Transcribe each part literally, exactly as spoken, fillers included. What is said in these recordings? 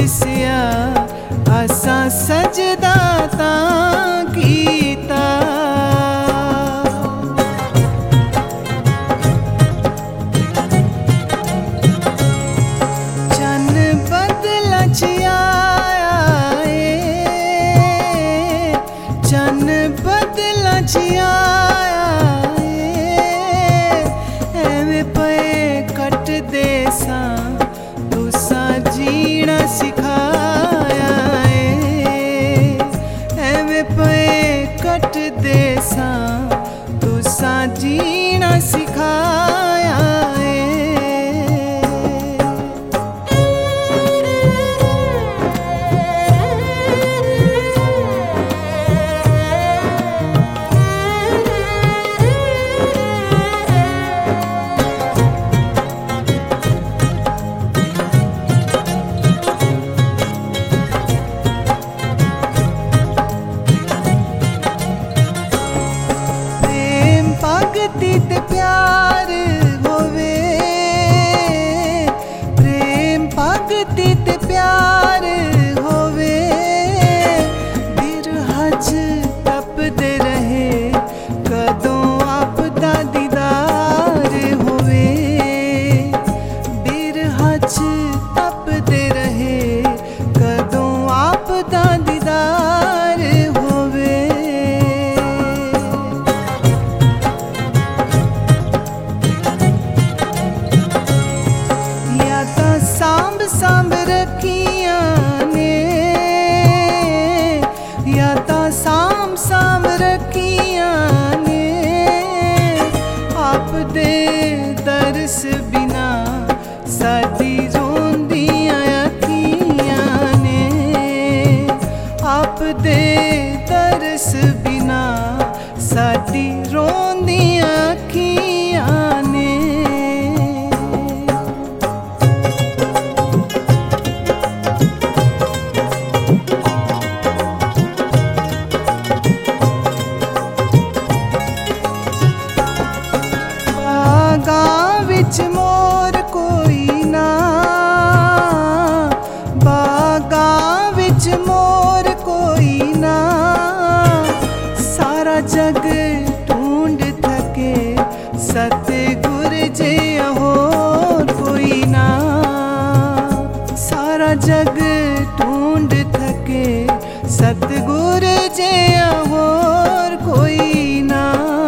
दिसिया असा सजदा तां कीता। चन बदला च आया ए, चन बदला च आया ए, एवें पे कट दे सां तुसां जीना सिखाया ए, एवें पे कट दे सां तुसां जीना सिखाया ए। भगती ते प्यार होवे, प्रेम भगती ते प्यार होवे, बिरहा च तपदे रहे कदों आपदा दीदार होवे, बिरहा च तपदे रहे कदों आपदा दीदार होवे। सांभ सांभ रखियां ने, या ता सांभ सांभ रखियां ने, आप दे दरस बिना साडी रोंदियां अखियां ने, आप दे दरस बिना साडी रोंदियां अखियां ने। बागां विच मोर कोई ना, बागां विच मोर कोई ना, सारा जग ढूंढ थके सतगुर जिहा होर कोई ना, सारा जग ढूंढ थके सतगुर जिहा होर कोई ना।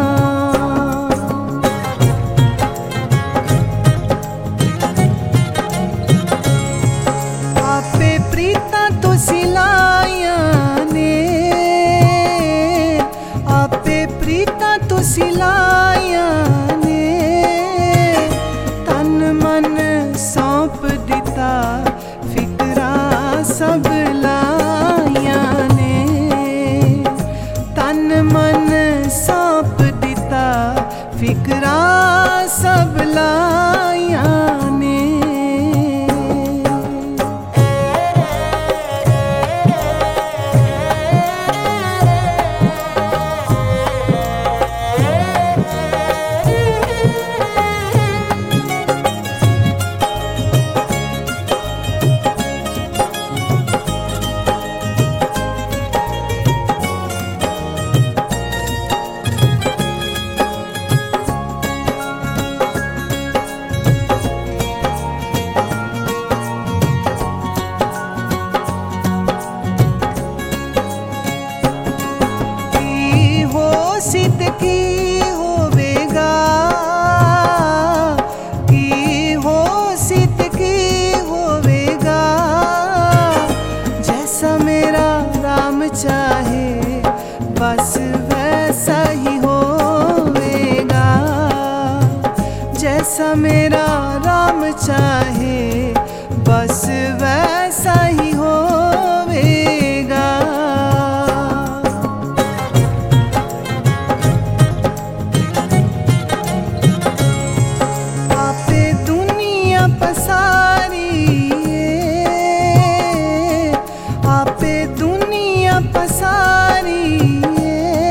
प्रीतां तो सिलाइयां ने, आपे प्रीतां तो सिलाइयां ने, तन मन सौंप दिता फिकरां सब लाइयां ने, तन मन सौंप दिता फिकरां सब लाइयां ने। सिद्ध की होवेगा, की हो सिद्ध की होवेगा, जैसा मेरा राम चाहे बस वैसा ही होवेगा, जैसा मेरा राम चाहे बस वैसा ही होवेगा। आपे दुनिया पसारी,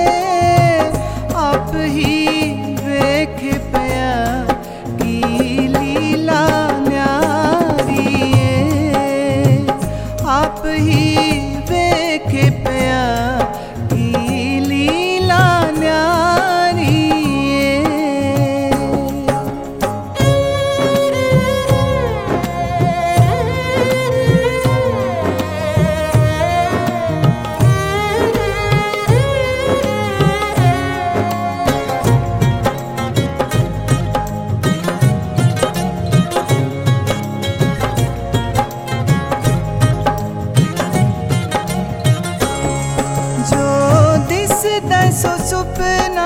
दिसदा सो सुपना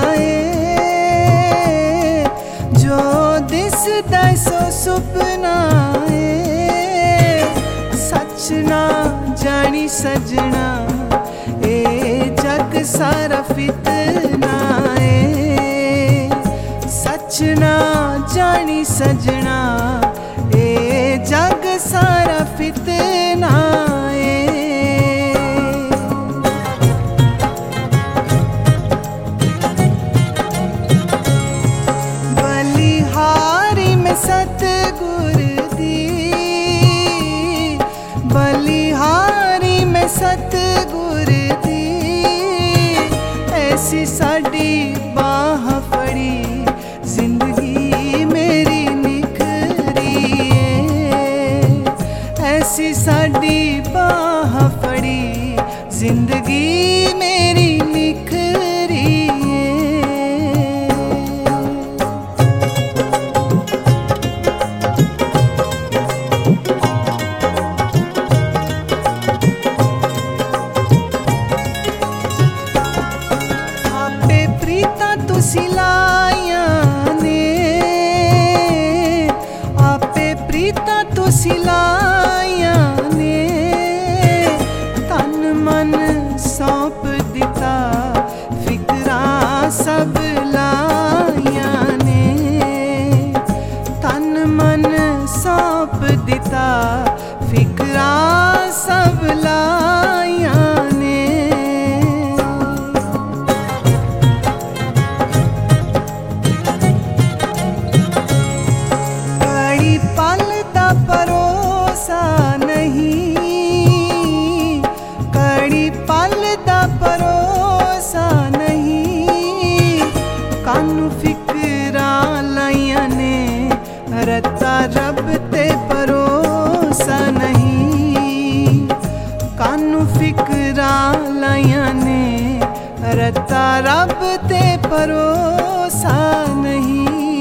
ए, जो दिसदा सो सुपना ए, सच ना जानी सजना ए जग सारा फितना ए, सच ना जानी सजना ए जग सारा फितना ए। बलिहारी में सतगुर दी, बलिहारी में सतगुर दी, ऐसी साडी बाह फड़ी जिंदगी मेरी निखरी ए, ऐसी साडी बाह फड़ी जिंदगी मेरी निखरी ए। सिलाया ने आपे प्रीता तो सिलाया ने, तन मन सौंप दिता फिकरा सब लाया ने, तन मन सौंप दिता फिकरा सब लाया ने। भरोसा नहीं, कड़ी पल दा भरोसा नहीं, कानू फिकरा लाइया ने रत्ता रब ते भरोसा नहीं, कानू फिकरा लाइया ने रत्ता रब ते भरोसा नहीं।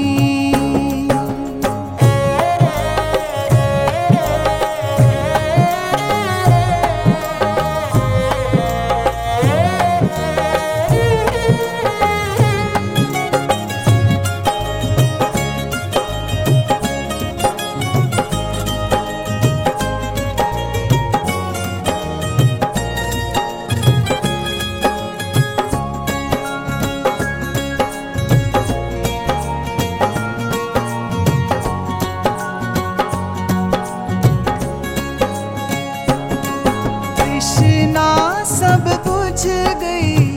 तृष्णा सब बुझ गई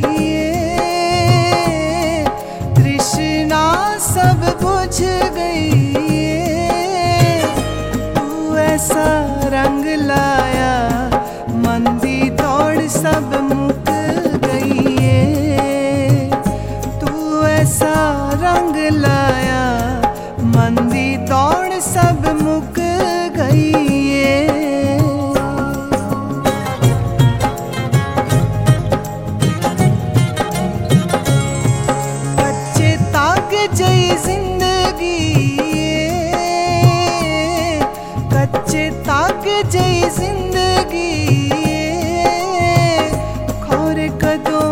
ए, तृष्णा सब बुझ गई ए, तू ऐसा रंग लाया मन दी दौड़ सब मुक गई ए, तू ऐसा रंग लाया मन दी दौड़ सब मुक गई ए। जई जिंदगी कच्चे ताक जई जिंदगी, खोरे कदों